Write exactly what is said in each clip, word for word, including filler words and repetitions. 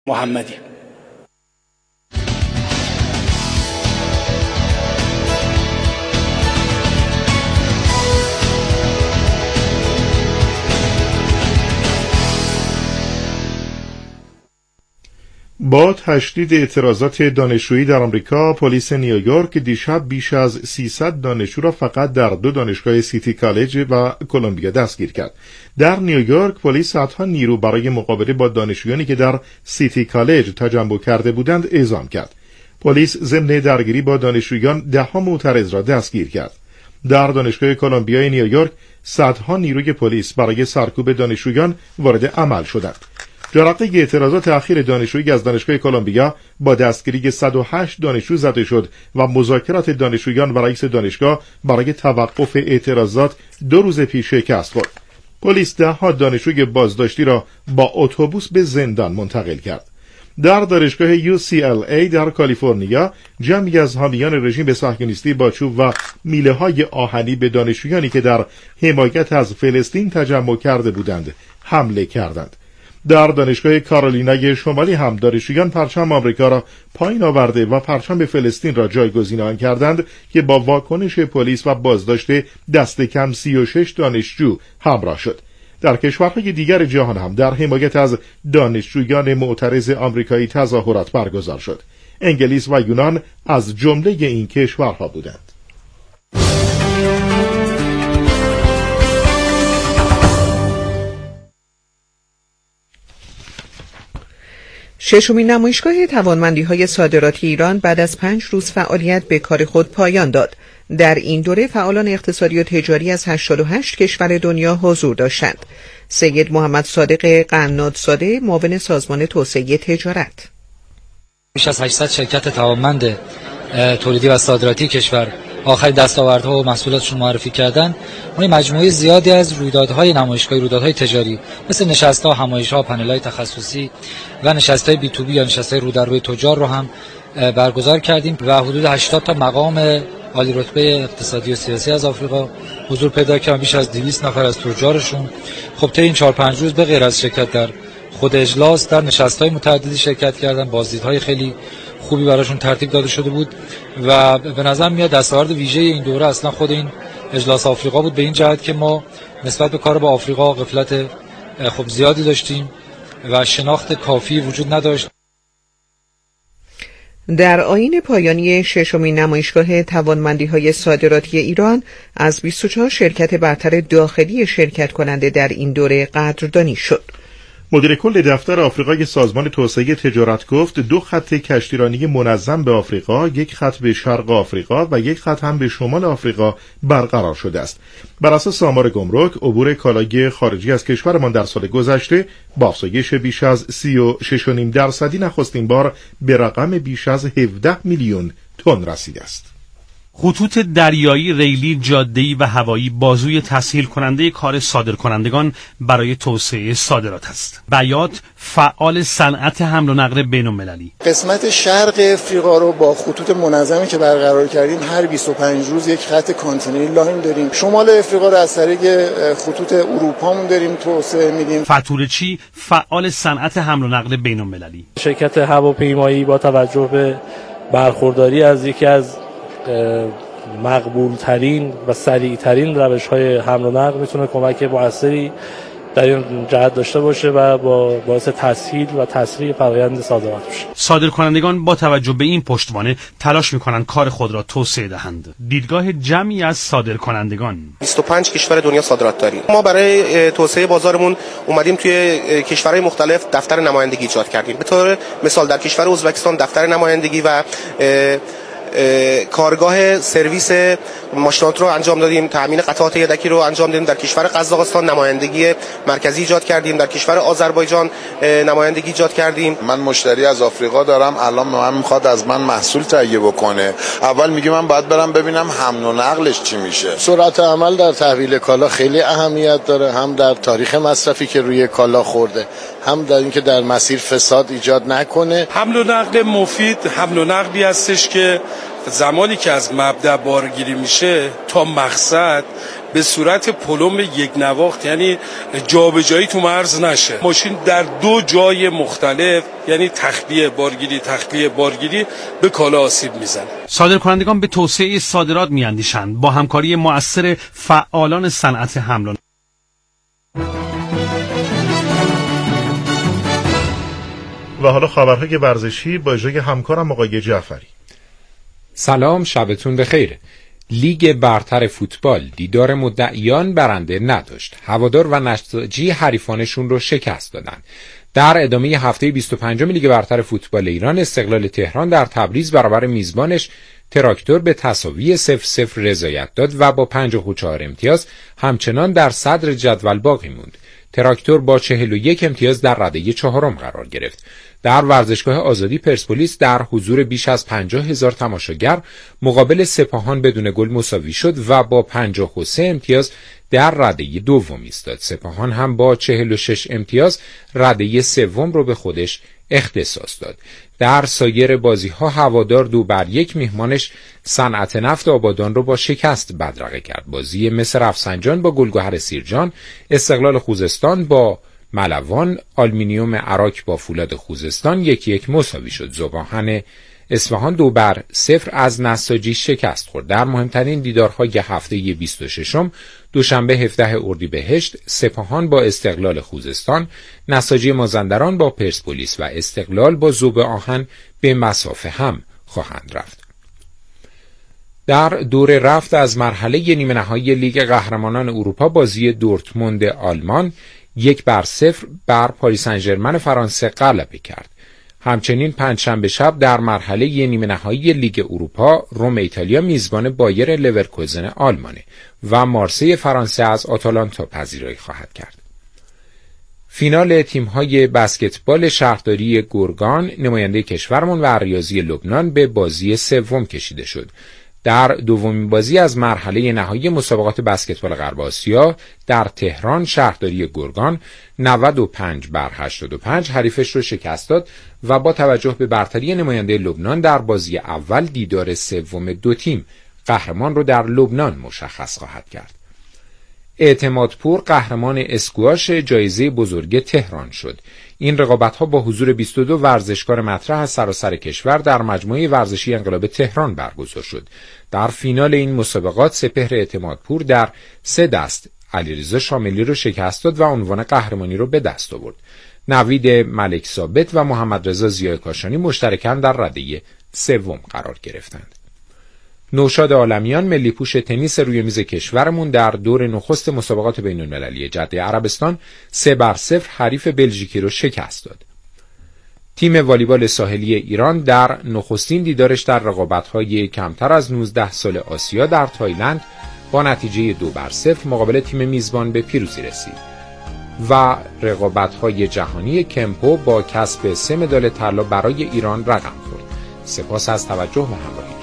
محمدی. با تشدید اعتراضات دانشجویی در آمریکا، پلیس نیویورک دیشب بیش از سیصد دانشجو را فقط در دو دانشگاه سیتی کالج و کلمبیا دستگیر کرد. در نیویورک پلیس صدها نیرو برای مقابله با دانشجویانی که در سیتی کالج تجمع کرده بودند اعزام کرد. پلیس ضمن درگیری با دانشجویان ده‌ها معترض را دستگیر کرد. در دانشگاه کلمبیا نیویورک صدها نیروی پلیس برای سرکوب دانشجویان وارد عمل شدند. جرقه اعتراضات اخیر دانشجویی از دانشگاه کلمبیا با دستگیری صد و هشت دانشجو زده شد و مذاکرات دانشجویان و رئیس دانشگاه برای توقف اعتراضات دو روز پیش شکست خورد. پلیس ده ها دانشجوی بازداشتی را با اتوبوس به زندان منتقل کرد. در دانشگاه یو سی ال ای در کالیفرنیا جمعی از حامیان رژیم صهیونیستی با چوب و میله های آهنی به دانشجویانی که در حمایت از فلسطین تجمع کرده بودند حمله کردند. در دانشگاه کارولینای شمالی هم دانشجویان پرچم آمریکا را پایین آورده و پرچم فلسطین را جایگزین آن کردند که با واکنش پلیس و بازداشت دست کم سی و شش دانشجو همراه شد. در کشورهای دیگر جهان هم در حمایت از دانشجویان معترض آمریکایی تظاهرات برگزار شد. انگلیس و یونان از جمله این کشورها بودند. ششمین نمایشگاه توانمندی‌های صادراتی ایران بعد از پنج روز فعالیت به کار خود پایان داد. در این دوره فعالان اقتصادی و تجاری از هشتاد و هشت کشور دنیا حضور داشتند. سید محمد صادق قنادزاده، معاون سازمان توسعه تجارت: بیش از هشتصد شرکت توانمند تولیدی و صادراتی کشور آخرین دستاوردها و محصولاتشون معرفی کردن. ما مجموعه زیادی از رویدادهای نمایشگاهی، رویدادهای تجاری مثل نشست‌ها، همایش‌ها، پنل‌های تخصصی و نشست‌های بی تو بی یا نشست‌های رو در روی تجار رو هم برگزار کردیم و حدود هشتاد تا مقام عالی رتبه اقتصادی و سیاسی از آفریقا حضور پیدا کردن. بیش از دویست نفر از تجارشون خب طی این چهار پنج روز به غیر از شرکت در خود اجلاس در نشست‌های متعددی شرکت کردن. بازدیدهای خیلی خوبی براشون ترتیب داده شده بود و به نظر میاد دستاورد ویژه این دوره اصلا خود این اجلاس آفریقا بود، به این جهت که ما نسبت به کار با آفریقا غفلت خب زیادی داشتیم و شناخت کافی وجود نداشت. در آیین پایانی ششمین نمایشگاه توانمندی‌های صادراتی ایران از بیست و چهار شرکت برتر داخلی شرکت کننده در این دوره قدردانی شد. مدیر کل دفتر آفریقای سازمان توسعه تجارت گفت دو خط کشتیرانی منظم به آفریقا، یک خط به شرق آفریقا و یک خط هم به شمال آفریقا برقرار شده است. بر اساس آمار گمرک، عبور کالای خارجی از کشورمان در سال گذشته با افزایش بیش از سی و شش و نیم درصدی نخستین بار به رقم بیش از هفده میلیون تن رسیده است. خطوط دریایی، ریلی، جاده‌ای و هوایی بازوی تسهیل کننده کار صادرکنندگان برای توسعه صادرات است. بیات، فعال صنعت حمل و نقل بین‌المللی: قسمت شرق افریقا رو با خطوط منظمی که برقرار کردیم هر بیست و پنج روز یک خط کانتینری لاین داریم. شمال افریقا رو از طریق خطوط اروپا داریم توسعه میدیم. فتورچی، فعال صنعت حمل و نقل بین‌المللی: شرکت هواپیمایی با توجه به برخورداری از یکی از مقبول ترین و سریع ترین روش های حمل و نقل میتونه کمک مؤثری در این جهت داشته باشه و با باعث تسهیل و تسریع فرآیند صادرات بشه. صادرکنندگان با توجه به این پشتوانه تلاش میکنند کار خود را توسعه دهند. دیدگاه جمعی از صادرکنندگان: بیست و پنج کشور دنیا صادرات داریم. ما برای توسعه بازارمون اومدیم توی کشورهای مختلف دفتر نمایندگی ایجاد کردیم. به طور مثال در کشور ازبکستان دفتر نمایندگی و کارگاه سرویس ماشینات رو انجام دادیم، تامین قطعات یدکی رو انجام دادیم. در کشور قزاقستان نمایندگی مرکزی ایجاد کردیم. در کشور آذربایجان نمایندگی ایجاد کردیم. من مشتری از آفریقا دارم، الان من میخواد از من محصول تهیه بکنه. اول میگه من باید برم ببینم حمل و نقلش چی میشه. سرعت عمل در تحویل کالا خیلی اهمیت داره، هم در تاریخ مصرفی که روی کالا خورده، هم در اینکه در مسیر فساد ایجاد نکنه. حمل و نقل مفید حمل و نقلی هستش که زمانی که از مبدأ بارگیری میشه تا مقصد به صورت پلم یک نواخت، یعنی جابجایی تو مرز نشه. ماشین در دو جای مختلف، یعنی تخلیه بارگیری تخلیه بارگیری، به کالا آسیب میزنه. صادرکنندگان به توسعه صادرات میاندیشند با همکاری مؤثر فعالان صنعت حمل و و حالا خبرهای ورزشی با اجرای همکارم آقای جعفری. سلام، شبتون بخیر. لیگ برتر فوتبال دیدار مدعیان برنده نداشت. هوادار و نساجی حریفانشون رو شکست دادن. در ادامه هفته بیست و پنجم لیگ برتر فوتبال ایران، استقلال تهران در تبریز برابر میزبانش تراکتور به تساوی صفر صفر رضایت داد و با پنجاه و چهار امتیاز همچنان در صدر جدول باقی موند. تراکتور با چهل و یک امتیاز در رده چهارم قرار گرفت. در ورزشگاه آزادی پرسپولیس در حضور بیش از پنجاه هزار تماشاگر مقابل سپاهان بدون گل مساوی شد و با پنجاه و سه امتیاز در رده دوم ایستاد. سپاهان هم با چهل و شش امتیاز رده سوم رو به خودش اختصاص داد. در سایر بازی‌ها هوادار دو بر یک میهمانش صنعت نفت آبادان رو با شکست بدرقه کرد. بازی مس رفسنجان با گلگهر سیرجان، استقلال خوزستان با ملوان، آلومینیوم عراق با فولاد خوزستان یکی یک مساوی شد. ذوباهن اصفهان دو بر صفر از نساجی شکست خورد. در مهمترین دیدارهای هفته بیست و ششم دوشنبه هفدهم اردیبهشت سپاهان با استقلال خوزستان، نساجی مازندران با پرسپولیس و استقلال با ذوب‌آهن به مسافه هم خواهند رفت. در دور رفت از مرحله نیمه نهایی لیگ قهرمانان اروپا، بازی دورتموند آلمان یک بر صفر بر پاریس سن ژرمن فرانسه غلبه کرد. همچنین پنجشنبه شب در مرحله نیمه نهایی لیگ اروپا، روم ایتالیا میزبان بایر لورکوزن آلمانه و مارسی فرانسه از آتالانتا پذیرایی خواهد کرد. فینال تیم‌های بسکتبال شهرداری گرگان، نماینده کشورمان و ریاضی لبنان به بازی سوم کشیده شد. در دومین بازی از مرحله نهایی مسابقات بسکتبال غرب آسیا در تهران، شهرداری گرگان نود و پنج بر هشتاد و پنج حریفش رو شکست داد و با توجه به برتری نماینده لبنان در بازی اول، دیدار سوم دو تیم قهرمان رو در لبنان مشخص خواهد کرد. اعتمادپور قهرمان اسکواش جایزه بزرگ تهران شد. این رقابت‌ها با حضور بیست و دو ورزشکار مطرح از سراسر کشور در مجموعه ورزشی انقلاب تهران برگزار شد. در فینال این مسابقات سپهر اعتمادپور در سه دست علیرضا شاملی رو شکست داد و عنوان قهرمانی رو به دست آورد. نوید ملک ثابت و محمد رضا ضیاء کاشانی مشترکاً در رده سوم قرار گرفتند. نوشاد عالمیان ملی پوش تنیس روی میز کشورمون در دور نخست مسابقات بین‌المللی جده عربستان سه بر صفر حریف بلژیکی رو شکست داد. تیم والیبال ساحلی ایران در نخستین دیدارش در رقابت‌های کمتر از نوزده سال آسیا در تایلند با نتیجه دو بر صفر مقابل تیم میزبان به پیروزی رسید و رقابت‌های جهانی کمپو با کسب سه مدال طلا برای ایران رقم خورد. سپاس از توجه و همراهی.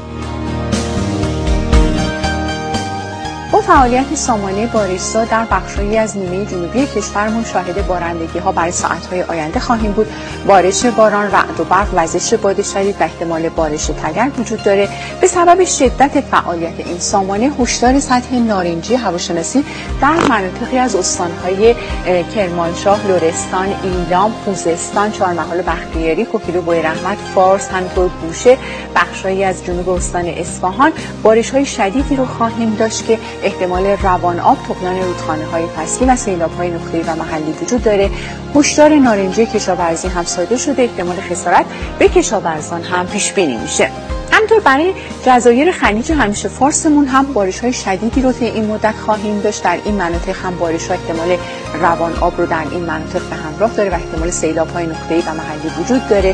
با فعالیت سامانه بارش‌زا در بخش‌هایی از نیمه جنوبی کشورمون شاهد بارندگی‌ها برای ساعت‌های آینده خواهیم بود. بارش باران، رعد و برق، وزش باد شدید و احتمال بارش تگرگ وجود داره. به سبب شدت فعالیت این سامانه هشدار سطح نارنجی هواشناسی در مناطقی از استان‌های کرمانشاه، لرستان، ایلام، خوزستان، چهارمحال بختیاری، کوکیلو، بویراحمد، فارس، همینطور بوشه، بخش‌هایی از جنوب استان اصفهان بارش‌های شدیدی رو خواهیم داشت که احتمال روان آب، طغیان رودخانه‌های فصلی و سیلاب‌های نقطه‌ای و محلی وجود داره. هشدار نارنجی کشاورزی هم صادر شده. احتمال خسارت به کشاورزان هم پیش بینی میشه. همینطور برای جزایر خلیج همیشه فارسمون هم بارش‌های شدیدی رو طی این مدت خواهیم داشت. در این مناطق هم بارش‌ها احتمال روان آب رو در این مناطق به همراه داره و احتمال سیلاب‌های نقطه‌ای و محلی وجود داره.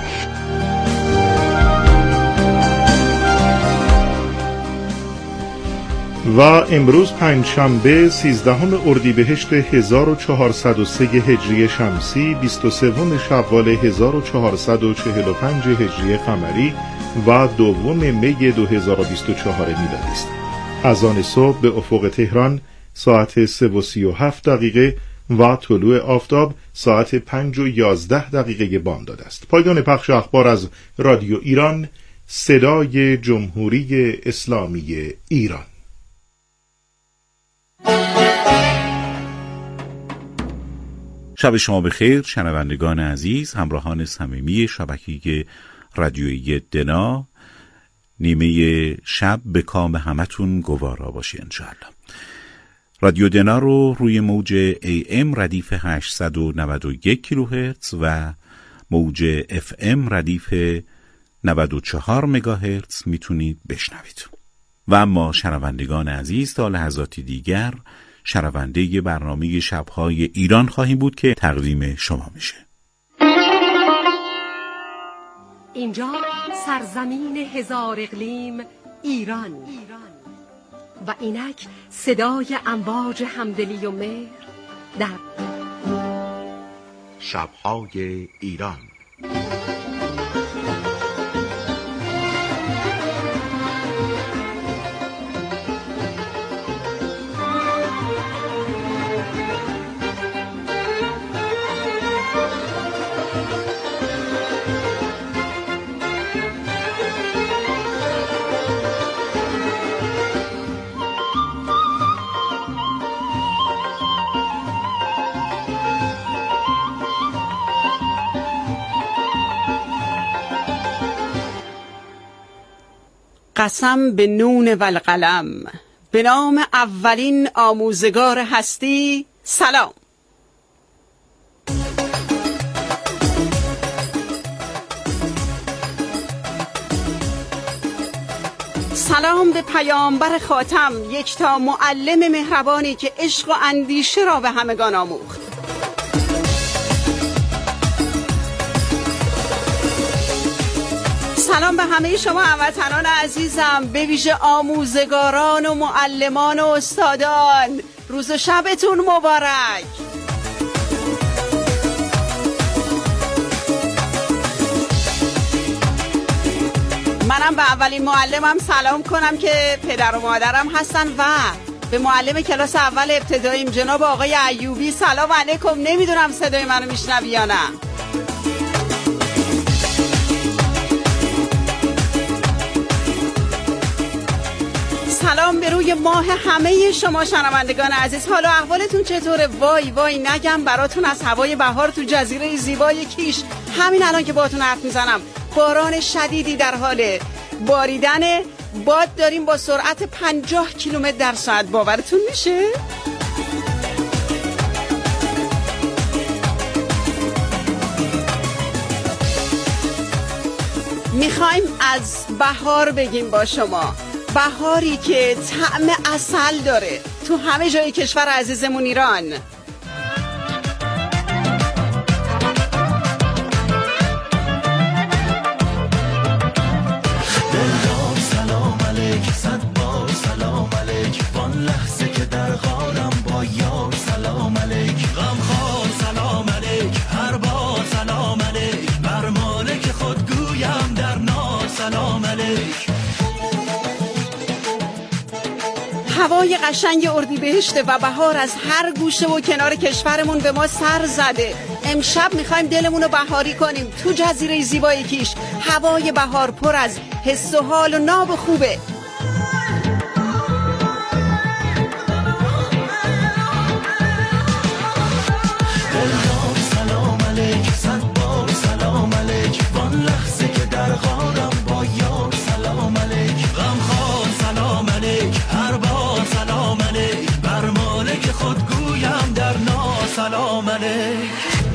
و امروز پنجشنبه سیزدهم اردیبهشت هزار و چهارصد و سه هجری شمسی، بیست و سوم شوال هزار و چهارصد و چهل و پنج هجری قمری و دوم می دو هزار و بیست و چهار میلادی است. از آن صبح به افق تهران ساعت سه و سی و هفت دقیقه و طلوع آفتاب ساعت پنج و یازده دقیقه بامداد است. پایان پخش اخبار از رادیو ایران، صدای جمهوری اسلامی ایران. شب شما بخیر شنوندگان عزیز، همراهان صمیمی شبکه رادیویی دنا. نیمه شب به کام همتون گوارا باشه انشاءالله. رادیو دنا رو روی موج ای ام ردیف هشتصد و نود و یک کیلوهرتز و موج اف ام ردیف نود و چهار مگاهرتز میتونید بشنوید. و اما شنوندگان عزیز، تا لحظاتی دیگر شنونده برنامه شب‌های ایران خواهیم بود که تقدیم شما میشه. اینجا سرزمین هزار اقلیم ایران و اینک صدای امواج همدلی و مهر در شب‌های ایران. قسم به نون والقلم، به نام اولین آموزگار هستی. سلام. سلام به پیامبر خاتم، یکتا معلم مهربانی که عشق و اندیشه را به همگان آموخت. سلام به همه شما هموطنان عزیزم، به ویژه آموزگاران و معلمان و استادان. روز و شبتون مبارک. منم به اولین معلمم سلام کنم که پدر و مادرم هستن و به معلم کلاس اول ابتداییم جناب آقای ایوبی سلام علیکم. نمیدونم صدای منو میشنوی یا نه. سلام به روی ماه همه شما شنوندگان عزیز. حالا احوالتون چطوره؟ وای وای نگم براتون از هوای بهار تو جزیره زیبای کیش. همین الان که باهاتون حرف میزنم باران شدیدی در حال باریدن، باد داریم با سرعت پنجاه کیلومتر در ساعت. باورتون میشه؟ میخوایم از بهار بگیم با شما، بهاری که طعم عسل داره تو همه جای کشور عزیزمون ایران. دلدار سلام علیک، صد بار سلام علیک، وان لحظه که در غارم با یار سلام علیک، غمخوار سلام علیک، هر بار سلام علیک، بر مالک خود گویم در نار سلام علیک. هوای قشنگ اردیبهشت و بهار از هر گوشه و کنار کشورمون به ما سر زده. امشب میخوایم دلمون رو بهاری کنیم تو جزیره زیبای کیش. هوای بهار پر از حس و حال و ناب خوبه. دلدار سلام علیک، صد بار سلام علیک، وان لحظه که در غارم با یار سلام علیک، غمخوار سلام علیک، هر بار سلام علیک، بر مالک خود گویم در نار سلام علیک.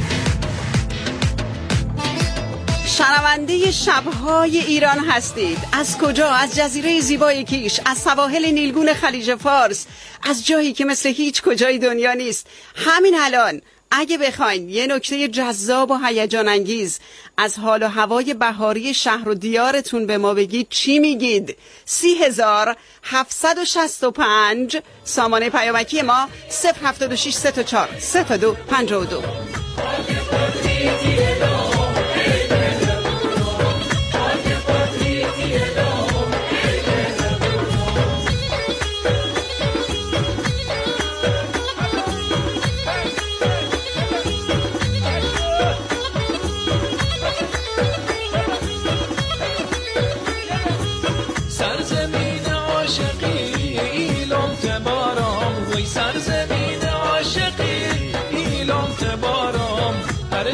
شنونده شب‌های ایران هستید. از کجا؟ از جزیره زیبای کیش، از سواحل نیلگون خلیج فارس، از جایی که مثل هیچ کجای دنیا نیست. همین الان اگه بخواین یه نکته جذاب و هیجان انگیز از حال و هوای بهاری شهر و دیارتون به ما بگید، چی میگید؟ سی هزار هفتصد و شصت و پنج سامانه پیامکی ما صفر هفتاد و شش سی و چهار صفر دو پنجاه و دو. سرزمین عاشقی ایلام تبارم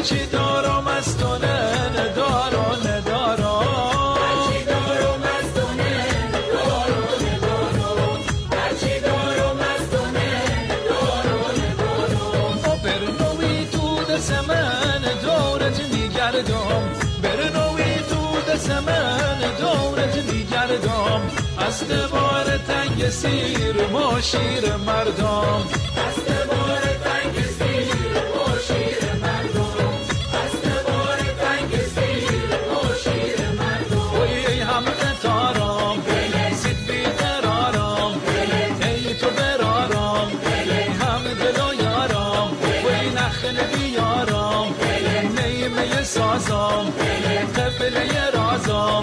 هرچی دارم از تو ندارم ندارم هرچی دارم از تو ندارم ندارم هرچی دارم از تو ندارم ندارم برنوی تو دست من دورت میگردم برنوی تو دست من دورت میگردم از دوار تنگ سیر ما شیر مردم از دوار تنگ سیر ما شیر مردم از دوار تنگ سیر ما شیر مردم وی هم قطارم زید بیقرارم ای تو برارم هم دل و یارم وی نخل بیارم نیمه سازم قبله رازم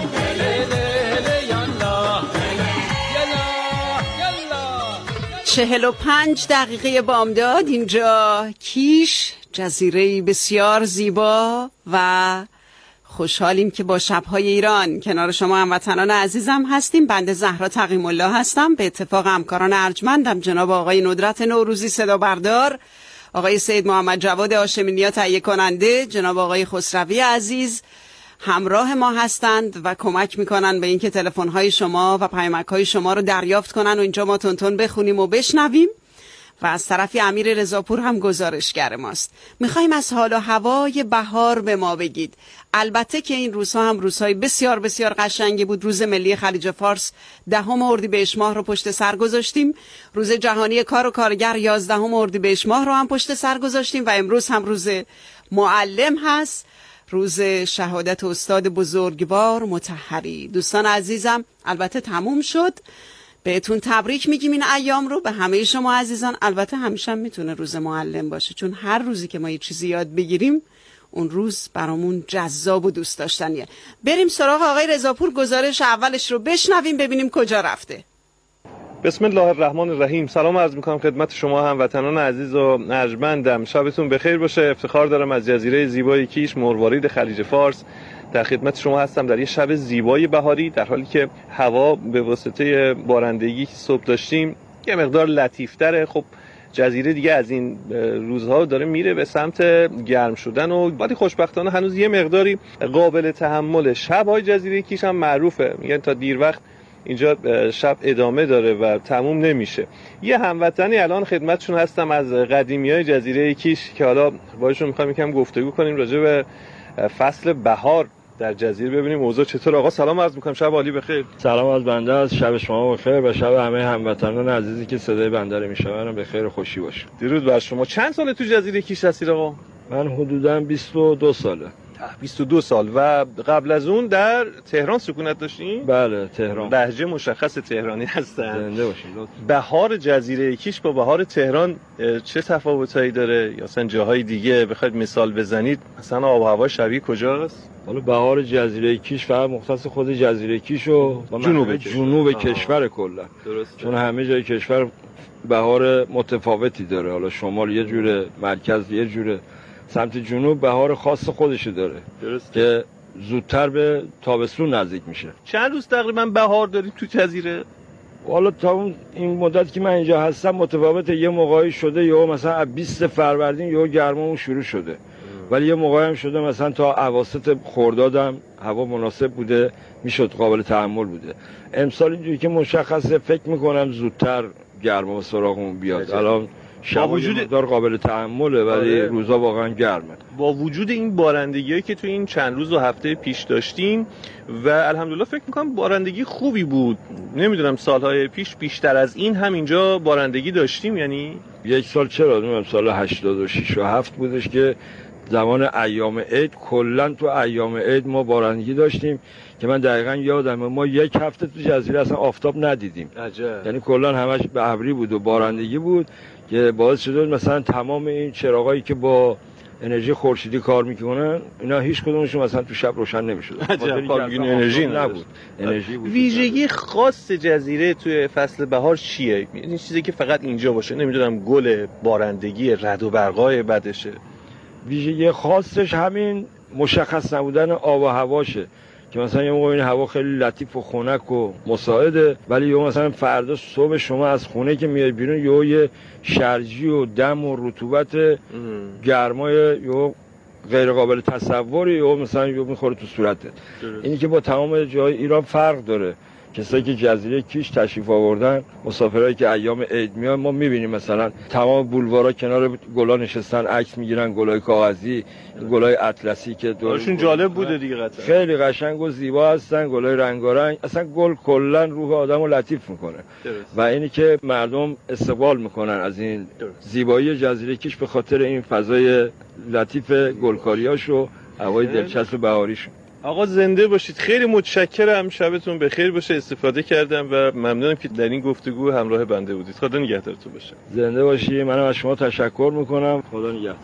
چهل و پنج دقیقه بامداد اینجا کیش، جزیره بسیار زیبا و خوشحالیم که با شب‌های ایران کنار شما هموطنان عزیزم هستیم. بنده زهرا تقیم الله هستم، به اتفاق همکاران ارجمندم جناب آقای ندرت نوروزی صدا بردار، آقای سید محمد جواد هاشمی تهیه کننده، جناب آقای خسروی عزیز همراه ما هستند و کمک میکنن به اینکه تلفن‌های شما و پیامک‌های شما رو دریافت کنن و اینجا ما تونتون بخونیم و بشنویم. و از طرفی امیر رضاپور هم گزارشگر ماست. میخوایم از حال و هوای بهار به ما بگید. البته که این روزها هم روزهای بسیار بسیار قشنگی بود. روز ملی خلیج فارس دهم اردیبهشت ماه رو پشت سر گذاشتیم. روز جهانی کار و کارگر یازدهم اردیبهشت ماه رو هم پشت سر گذاشتیم و امروز هم روز معلم هست، روز شهادت استاد بزرگوار مطهری. دوستان عزیزم البته تموم شد، بهتون تبریک میگیم این ایام رو به همه شما عزیزان. البته همیشه هم میتونه روز معلم باشه، چون هر روزی که ما یه چیزی یاد بگیریم اون روز برامون جذاب و دوست داشتنیه. بریم سراغ آقای رضاپور، گزارش اولش رو بشنویم ببینیم کجا رفته. بسم الله الرحمن الرحیم. سلام عرض میکنم خدمت شما هموطنان عزیز و ارجمندم. شبتون بخیر باشه. افتخار دارم از جزیره زیبای کیش مروارید خلیج فارس در خدمت شما هستم در یه شب زیبای بهاری، در حالی که هوا به واسطه بارندگی که صبح داشتیم یه مقدار لطیفتره. خب جزیره دیگه از این روزها داره میره به سمت گرم شدن و ولی خوشبختانه هنوز یه مقداری قابل تحمله. شب‌های جزیره کیش هم معروفه، میگن تا دیر وقت اینجا شب ادامه داره و تموم نمیشه. یه هموطنی الان خدمتشون هستم از قدیمیای جزیره کیش که حالا باهاشون میخوایم یکم گفتگو کنیم راجع به فصل بهار در جزیره، ببینیم اوضاع چطور. آقا سلام عرض میکنم، شب عالی بخیر. سلام از بنده، از شب شما بخیر و شب همه هموطنان عزیزی که صدای بنده رو میشنون بخیر و خوشی باشه. درود بر شما. چند سال تو جزیره کیش هستید آقا؟ من حدوداً بیست و دو ساله. بیست و دو سال. و قبل از اون در تهران سکونت داشتین؟ بله تهران. لهجه مشخص تهرانی هستن. زنده باشین. بهار جزیره کیش با بهار تهران چه تفاوتایی داره یا مثلا جاهای دیگه بخواید مثال بزنید؟ مثلا آب و هوا شبیه کجاست؟ حالا بهار جزیره کیش فقط مختص خود جزیره کیش و جنوب جنوب کشور کلا. چون همه جای کشور بهار متفاوتی داره. حالا شمال یه جوره، مرکز یه جوره، سمت جنوب بهار خاص خودش داره. درسته. که زودتر به تابستون نزدیک میشه. چند روز تقریبا بهار دارید تو جزیره؟ حالا تا این مدت که من اینجا هستم متفاوته. یه موقعی شده یا مثلا بیست فروردین یا گرمامون شروع شده ام. ولی یه موقعی هم شده مثلا تا اواسط خردادم هوا مناسب بوده، میشد قابل تحمل بوده. امسال اینجوری که مشخصه فکر میکنم زودتر گرما سراغمون بیاد. الان با وجود دار قابل تحمله ولی آره. روزا واقعا گرمه. با وجود این بارندگیایی که تو این چند روز و هفته پیش داشتیم و الحمدلله فکر میکنم بارندگی خوبی بود. نمیدونم سالهای پیش بیشتر از این هم اینجا بارندگی داشتیم یعنی؟ یک سال چرا نمیدونم سال هشتاد و شش و هفت بودش که زمان ایام عید کلا تو ایام عید ما بارندگی داشتیم که من دقیقاً یادمه ما یک هفته تو جزیره اصلا آفتاب ندیدیم. عجب. یعنی کلا همش به ابری بود و بارندگی بود که باعث شده مثلا تمام این چراغایی که با انرژی خورشیدی کار میکنن اینا هیچ کدومشون مثلا تو شب روشن نمیشد. عجب. انرژی نبود. انرژی بود. ویژگی خاص جزیره توی فصل بهار چیه؟ این چیزی که فقط اینجا باشه، نمیدونم گل، بارندگی، رعد و برقای بدشه. ویژگی خاصش همین مشخص نبودن آب و هواشه که مثلا یه موقع این هوا خیلی لطیف و خنک و مساعده ولی یه مثلا فردا صبح شما از خونه که میای بیرون یه شرجی و دم و رطوبت گرمای یه غیر قابل تصوری و مثلا یه میخوره تو صورتت. اینی که با تمام جای ایران فرق داره. کسایی که جزیره کیش تشریف آوردن، مسافرایی که ایام عید میان، ما میبینیم مثلا تمام بولوارا کنار گلا نشستن عکس میگیرن، گلای کاغذی، گلای اطلسی که دورشون جالب بوده دیگه. قطعا خیلی قشنگ و زیبا هستن، گلای رنگارنگ. اصلا گل کلا روح آدمو لطیف میکنه. درست. و اینی که مردم استقبال میکنن از این زیبایی جزیره کیش به خاطر این فضای لطیف گلکاریاش و هوای دلچسب بهاریش. آقا زنده باشید. خیلی متشکرم. شبتون بخیر باشه. استفاده کردم و ممنونم که در این گفتگو همراه بنده بودید. خدا نگهدارتون باشه. زنده باشید. منم از شما تشکر میکنم. خدا نگهدار.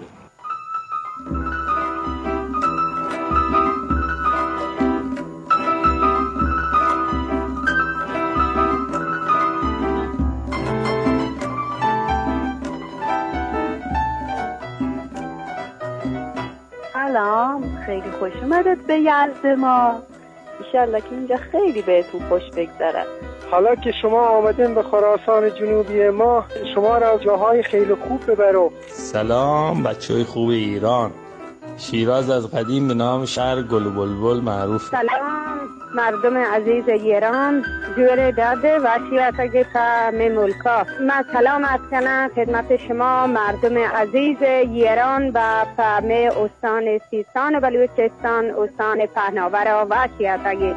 سلام، خیلی خوش اومدید به یزد ما. ایشالله که اینجا خیلی بهتون خوش بگذره. حالا که شما آمدین به خراسان جنوبی ما، شما را از جاهای خیلی خوب ببرم. سلام بچه های خوب ایران. شیراز از قدیم به نام شهر گل و بلبل معروف. سلام مردم عزیز ایران، جور داده و شیعتگ پا ملکا. من سلام از کنم خدمت شما مردم عزیز ایران و پا استان سیستان و بلوچستان، استان پهناور و شیعتگ.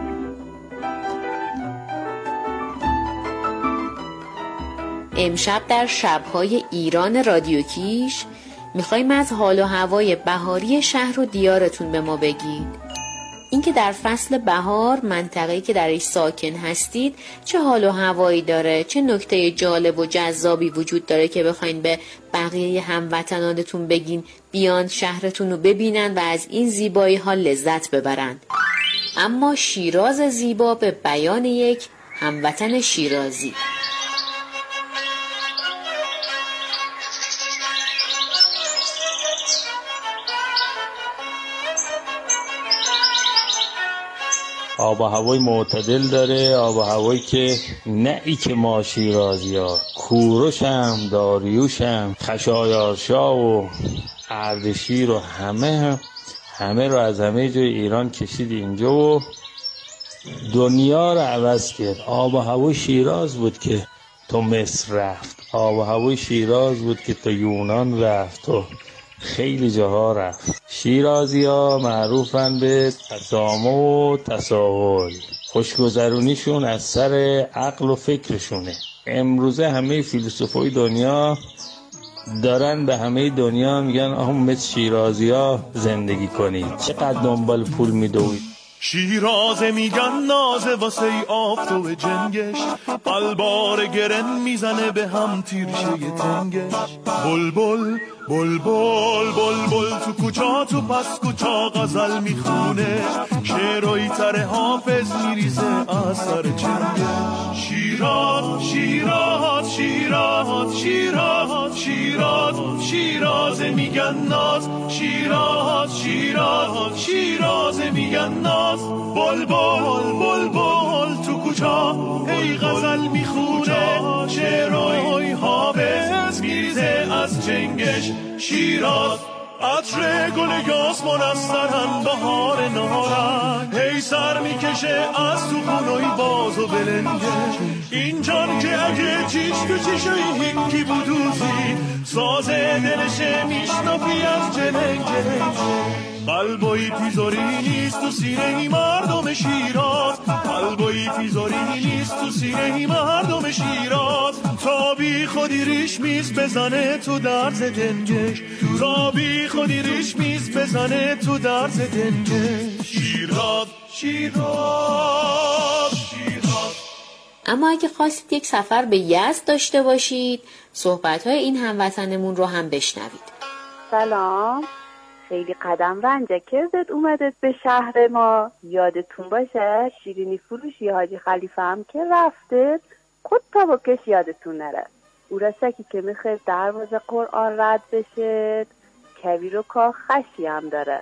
امشب در شب‌های ایران رادیو کیش میخوایم از حال و هوای بهاری شهر و دیارتون به ما بگید. اینکه در فصل بهار منطقه‌ای که درش ساکن هستید چه حال و هوایی داره، چه نکته جالب و جذابی وجود داره که بخواین به بقیه هموطنانتون بگین بیان شهرتون رو ببینن و از این زیبایی ها لذت ببرن. اما شیراز زیبا به بیان یک هموطن شیرازی. آب و هوای معتدل داره، آب و هوایی که نه ای که ما شیرازی ها کوروشم، داریوشم، خشایارشا و اردشیر و همه همه رو از همه جای ایران کشید اینجا و دنیا رو عوض کرد. آب و هوای شیراز بود که تو مصر رفت، آب و هوای شیراز بود که تو یونان رفت و خیلی جاها رفت. شیرازی ها معروفن به تسامح و تساهل. خوشگذرونیشون از سر عقل و فکرشونه. امروزه همه فیلسوفای دنیا دارن به همه دنیا میگن آها مثل شیرازی ها زندگی کنید. چقدر دنبال پول میدوید. شیرازه میگن نازه واسه ای آفتاب جنگش، قلبار گرن میزنه به هم تیرشه تنگش. بلبل بلبل بلبل تو کوچا تو پس کوچا غزل میخونه، شعرهای تر حافظ میریزه از سر چنگش. شیراز شیراز شیراز شیراز شیراز شیرازه میگن ناز، شیراز شیراز شیرازه میگن ناز. بلبل بلبل تو کوچا هی غزل میخونه، شعرهای حافظ میریزه از چنگش. شیراز عطر گل یاسمون از سرن بهار نهارن، هی سر میکشه از تو خونوی باز و بلنگش. این جان که اگه چیش تو چیشوی هنگی بودوزی، سازه دلشه میشنفی از جلنگش. قلبایی تیزاری نیست تو سینه مردم شیراز، قلبایی تیزاری نیست تو سینه مردم شیراز. تا بی خودی ریش میز بزنه تو درز دنگش، تا بی خودی ریش میز بزنه تو درز دنگش. شیراز شیراز شیراز. اما اگه خواستید یک سفر به یزد داشته باشید، صحبت‌های این هموطنمون رو هم بشنوید. سلام، خیلی قدم رنجه کردت اومدت به شهر ما. یادتون باشه شیرینی فروشی حاجی خلیفه هم که رفتت، خود تا بکش یادتون نره. او رسکی که میخواد دروازه قرآن رد بشه، کویر و کاخ خشی هم داره.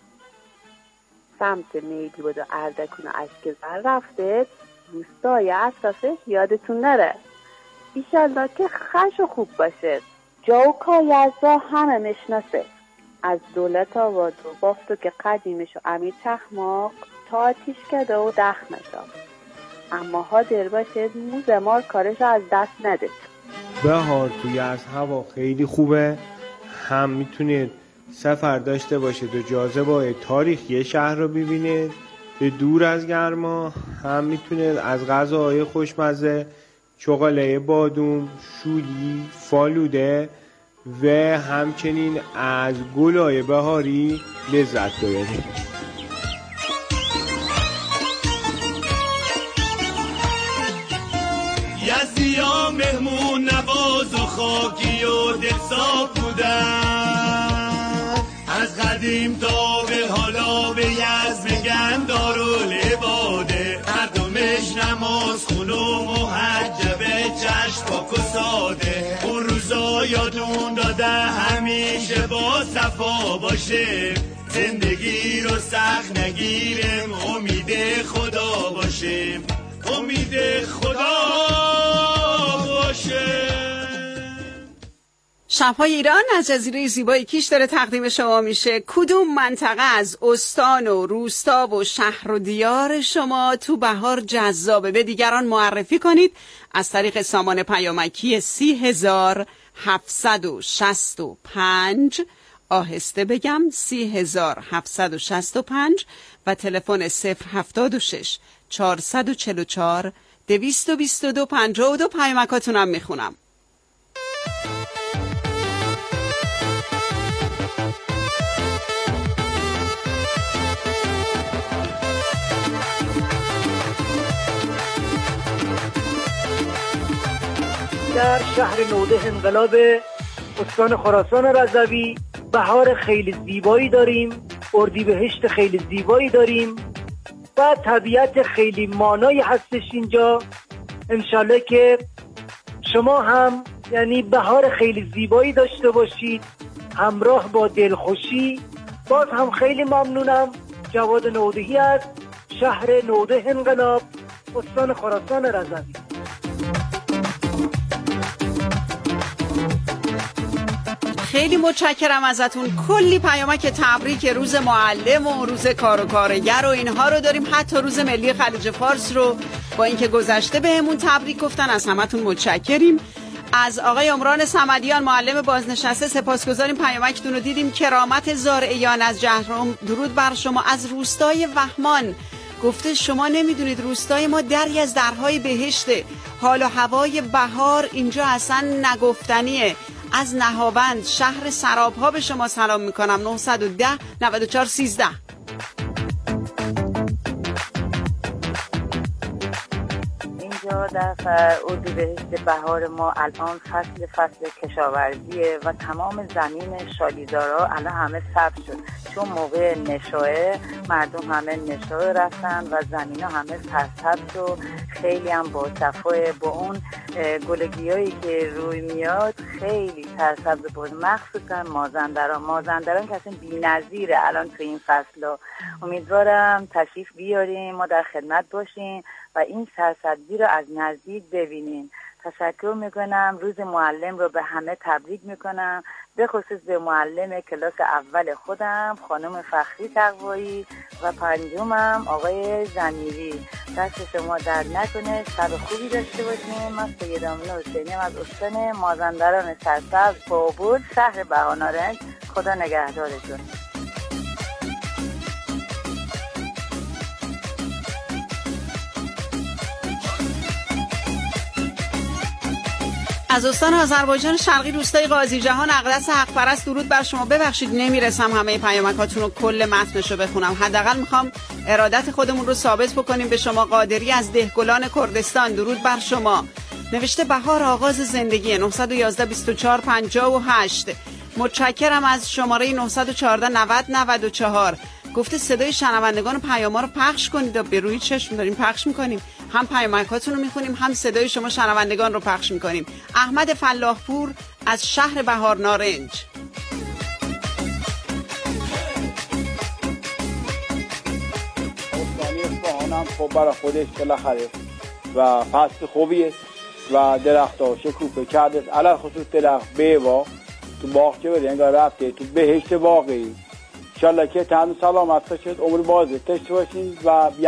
سمت میدی بود و اردکون و اشکزر رفتت، روستای اصرافش یادتون نره. ایشالله که خش و خوب باشه. جا و کایزا همه مشناسه. از دولت آورد و بافتو که قدیمشو امیر چخماق تا آتیش کده و دخ نشد. اما ها در باشد موز مار کارش از دست نده. بهار توی از هوا خیلی خوبه، هم میتونید سفر داشته باشید و جاذبه‌های تاریخی شهر رو ببینید به دور از گرما، هم میتونید از غذاهای خوشمزه چغاله بادوم، شولی، فالوده و همچنین از گل‌های بهاری لذت ببرید. یزدیا مهمون نواز و خاکی و دلساب بودن، از قدیم تا به حالا به یزد میگن دارالعباده، مردمش نماز خون و محجبه، چشم پاک و ساده، اون روزا یادون داده همیشه با صفا باشه، زندگی رو سخت نگیریم، امید خدا باشه، امید خدا باشه. شب‌های ایران از جزیره زیبای کیش داره تقدیم شما میشه. کدوم منطقه از استان و روستا و شهر و دیار شما تو بهار جذابه؟ به دیگران معرفی کنید از طریق سامان پیامکی سی هزار هفتصد و شصت و پنج، آهسته بگم سی هزار هفتصد و شصت و پنج، و تلفن صفر هفتاد و شش چهارصد و چهل و چهار دویست و بیست و دو پنجاه و دو. پیامکاتونم میخونم. در شهر نوده انقلاب استان خراسان رضوی بهار خیلی زیبایی داریم، اردیبهشت خیلی زیبایی داریم و طبیعت خیلی مانایی هستش اینجا. انشالله که شما هم یعنی بهار خیلی زیبایی داشته باشید همراه با دلخوشی. باز هم خیلی ممنونم. جواد نودهی از شهر نوده انقلاب استان خراسان رضوی. خیلی متشکرم ازتون. کلی پیامک تبریک روز معلم و روز کار و کارگر و اینها رو داریم، حتی روز ملی خلیج فارس رو با اینکه گذشته بهمون تبریک گفتن. از همتون متشکریم. از آقای عمران صمدیان معلم بازنشسته سپاسگزاریم. پیامکتون رو دیدیم. کرامت زارعیان از جهرم درود بر شما. از روستای وهمان گفته شما نمیدونید روستای ما دری از درهای بهشته، حال و هوای بهار اینجا اصلا نگفتنیه. از نهاوند شهر سرابها به شما سلام میکنم. نه یک صفر نه چهار یک سه. اینجا در اردیبهشت بهار ما الان فصل فصل کشاورزیه و تمام زمین شالیدارا الان همه سبز شد، چون موقع نشوه مردم همه نشوه رفتن و زمین ها همه سرسبز و خیلی هم با صفای با اون گلگیایی که روی میاد خیلی سرسبز بود، مخصوصا مازندران. مازندران که اصلا بی نظیره الان تو این فصل ها. امیدوارم تشریف بیاریم، ما در خدمت باشیم و این سرسبزی رو از نزدیک ببینیم. تشکر میکنم. روز معلم رو به همه تبریک میکنم، به خصوص به معلم کلاس اول خودم خانم فخری تقوایی و پنجمم آقای زمیری. دست شما در نکنه. شب خوبی داشته باشیم. من سید آمینه حسینی از استان مازندران سرسبز بابور شهر بهانارنج. خدا نگهدارتون. از استان آذربایجان شرقی روستای قاضی جهان اقدس حق پرست درود بر شما. ببخشید نمیرسم همه پیامکاتون رو کل متنشو بخونم، حداقل میخوام ارادت خودمون رو ثابت بکنیم به شما. قادری از دهگلان کردستان درود بر شما. نوشته بهار آغاز زندگی. نه یک یک بیست و چهار پنجاه و هشت. متشکرم از شماره نه یک چهار نود نود و چهار. گفته صدای شنوندگان و پیاما رو پخش کنید و به روی چشم داریم پخش میکنیم، هم پیامکاتون رو میخونیم هم صدای شما شنوندگان رو پخش میکنیم. احمد فلاحپور از شهر بهار نارنج. استانی اصفهان هم خب برای خودش بالاخره و فصل خوبیه و درخت ها شکوفه کرده، علی خصوص درخت بیوا تو باغچه بری انگار رفته تو بهشت واقعی. انشالله که تن سلامت باشید، عمر باز داشته باشین و